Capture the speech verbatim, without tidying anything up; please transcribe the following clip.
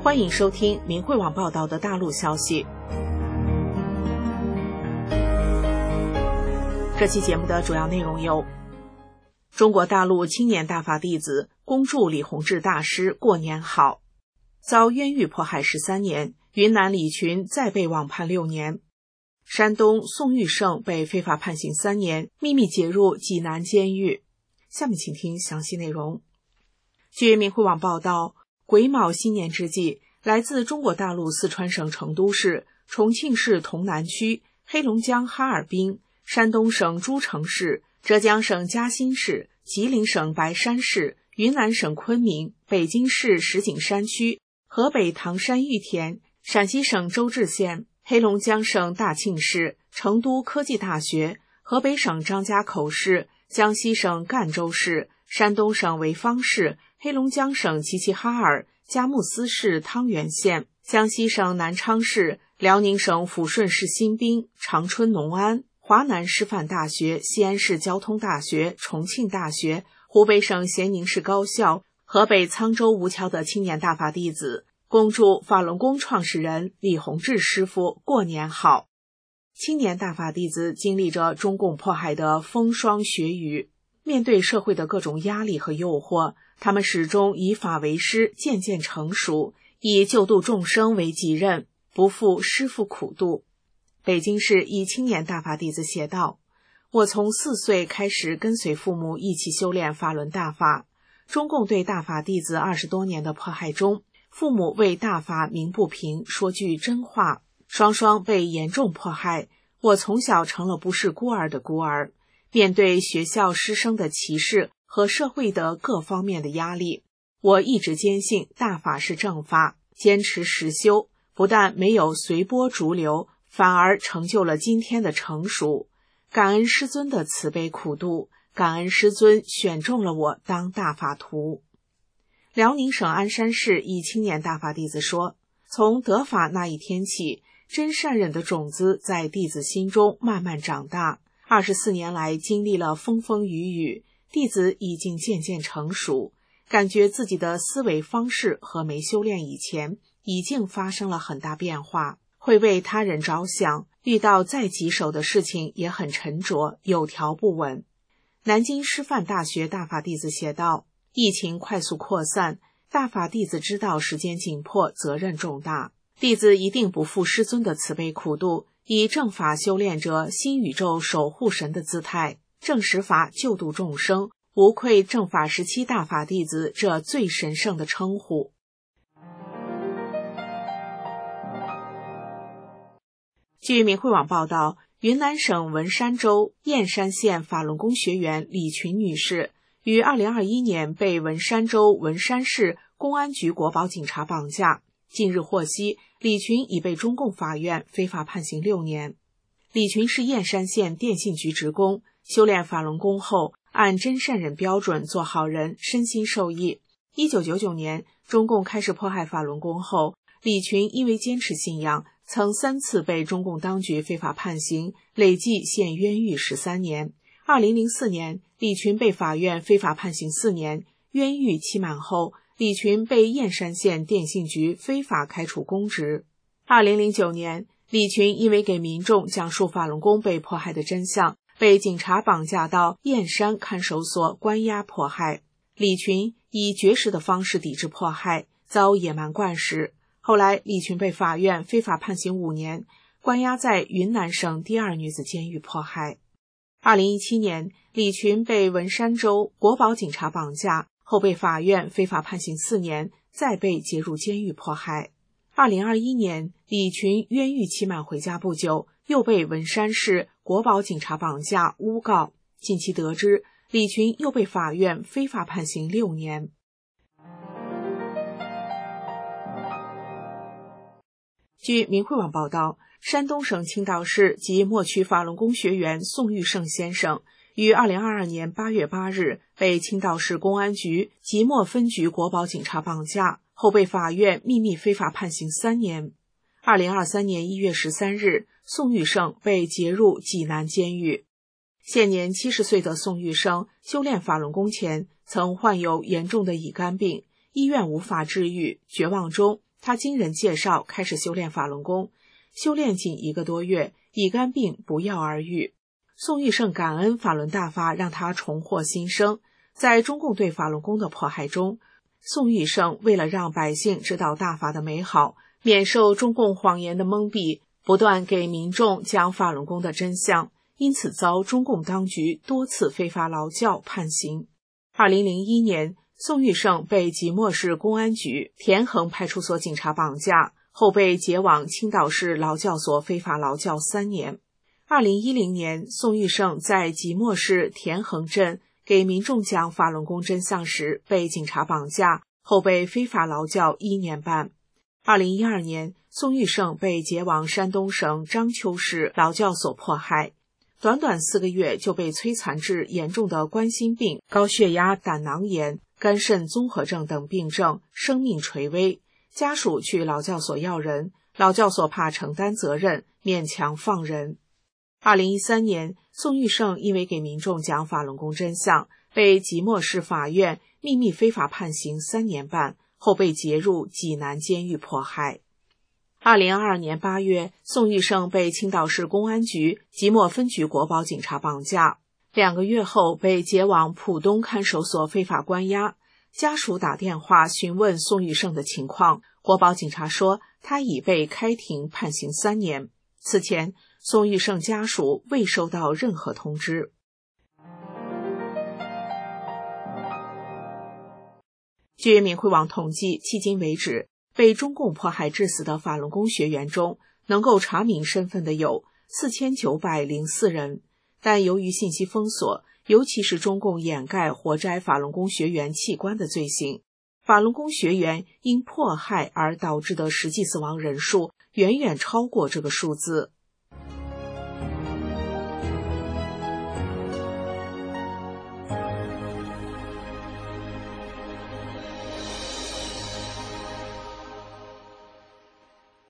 欢迎收听明慧网报道的大陆消息。这期节目的主要内容有：中国大陆青年大法弟子恭祝李洪志大师过年好；遭冤狱迫害十三年，云南李群再被网判六年；山东宋玉胜被非法判刑三年，秘密解入济南监狱。下面请听详细内容。据明慧网报道，癸卯新年之际，来自中国大陆四川省成都市、重庆市潼南区、黑龙江哈尔滨、山东省诸城市、浙江省嘉兴市、吉林省白山市、云南省昆明、北京市石景山区、河北唐山玉田、陕西省周至县、黑龙江省大庆市、成都科技大学、河北省张家口市、江西省赣州市、山东省潍坊市、黑龙江省齐齐哈尔、佳木斯市汤原县、江西省南昌市、辽宁省抚顺市新宾、长春农安、华南师范大学、西安市交通大学、重庆大学、湖北省咸宁市高校、河北沧州吴桥的青年大法弟子，恭祝法轮功创始人李洪志师傅过年好。青年大法弟子经历着中共迫害的风霜雪雨，面对社会的各种压力和诱惑，他们始终以法为师，渐渐成熟，以救度众生为己任，不负师父苦度。北京市一青年大法弟子写道：我从四岁开始跟随父母一起修炼法轮大法，中共对大法弟子二十多年的迫害中，父母为大法鸣不平，说句真话，双双被严重迫害，我从小成了不是孤儿的孤儿。面对学校师生的歧视和社会的各方面的压力，我一直坚信大法是正法，坚持实修，不但没有随波逐流，反而成就了今天的成熟。感恩师尊的慈悲苦度，感恩师尊选中了我当大法徒。辽宁省鞍山市一青年大法弟子说，从得法那一天起，真善忍的种子在弟子心中慢慢长大。二十四年来经历了风风雨雨，弟子已经渐渐成熟，感觉自己的思维方式和没修炼以前已经发生了很大变化，会为他人着想，遇到再棘手的事情也很沉着，有条不紊。南京师范大学大法弟子写道：疫情快速扩散，大法弟子知道时间紧迫，责任重大，弟子一定不负师尊的慈悲苦度，以正法修炼者新宇宙守护神的姿态，正实法救度众生，无愧正法时期大法弟子这最神圣的称呼。据明慧网报道，云南省文山州燕山县法轮功学员李群女士于二零二一年被文山州文山市公安局国保警察绑架，近日获悉，李群已被中共法院非法判刑六年。李群是燕山县电信局职工，修炼法轮功后，按真善忍标准做好人，身心受益。一九九九年，中共开始迫害法轮功后，李群因为坚持信仰，曾三次被中共当局非法判刑，累计现冤狱十三年。二零零四年，李群被法院非法判刑四年，冤狱期满后，李群被燕山县电信局非法开除公职。二零零九年，李群因为给民众讲述法轮功被迫害的真相，被警察绑架到燕山看守所关押迫害。李群以绝食的方式抵制迫害，遭野蛮灌食。后来，李群被法院非法判刑五年，关押在云南省第二女子监狱迫害。二零一七年，李群被文山州国保警察绑架，后被法院非法判刑四年，再被劫入监狱迫害。二零二一年，李群冤狱期满回家不久，又被文山市国保警察绑架诬告。近期得知，李群又被法院非法判刑六年。据明慧网报道，山东省青岛市及莫区法轮功学员宋玉胜先生于二零二二年八月八日被青岛市公安局即墨分局国保警察绑架，后被法院秘密非法判刑三年。二零二三年一月十三日，宋玉胜被劫入济南监狱。现年七十岁的宋玉胜修炼法轮功前，曾患有严重的乙肝病，医院无法治愈，绝望中他经人介绍开始修炼法轮功，修炼仅一个多月，乙肝病不药而愈。宋玉胜感恩法轮大法让他重获新生。在中共对法轮功的迫害中，宋玉胜为了让百姓知道大法的美好，免受中共谎言的蒙蔽，不断给民众讲法轮功的真相，因此遭中共当局多次非法劳教判刑。二零零一年，宋玉胜被即墨市公安局田横派出所警察绑架，后被解往青岛市劳教所非法劳教三年。二零一零年，宋玉胜在即墨市田横镇给民众讲法轮功真相时被警察绑架，后被非法劳教一年半。二零一二年，宋玉胜被解往山东省章丘市劳教所迫害，短短四个月就被摧残致严重的冠心病、高血压、胆囊炎、肝肾综合症等病症，生命垂危。家属去劳教所要人，劳教所怕承担责任，勉强放人。二零一三年，宋玉胜因为给民众讲法轮功真相，被即墨市法院秘密非法判刑三年半，后被劫入济南监狱迫害。二零二二年八月，宋玉胜被青岛市公安局即墨分局国保警察绑架，两个月后被解往浦东看守所非法关押。家属打电话询问宋玉胜的情况，国保警察说他已被开庭判刑三年。此前，宋玉胜家属未收到任何通知。据明慧网统计，迄今为止，被中共迫害致死的法轮功学员中，能够查明身份的有四千九百零四人，但由于信息封锁，尤其是中共掩盖活摘法轮功学员器官的罪行，法轮功学员因迫害而导致的实际死亡人数远远超过这个数字。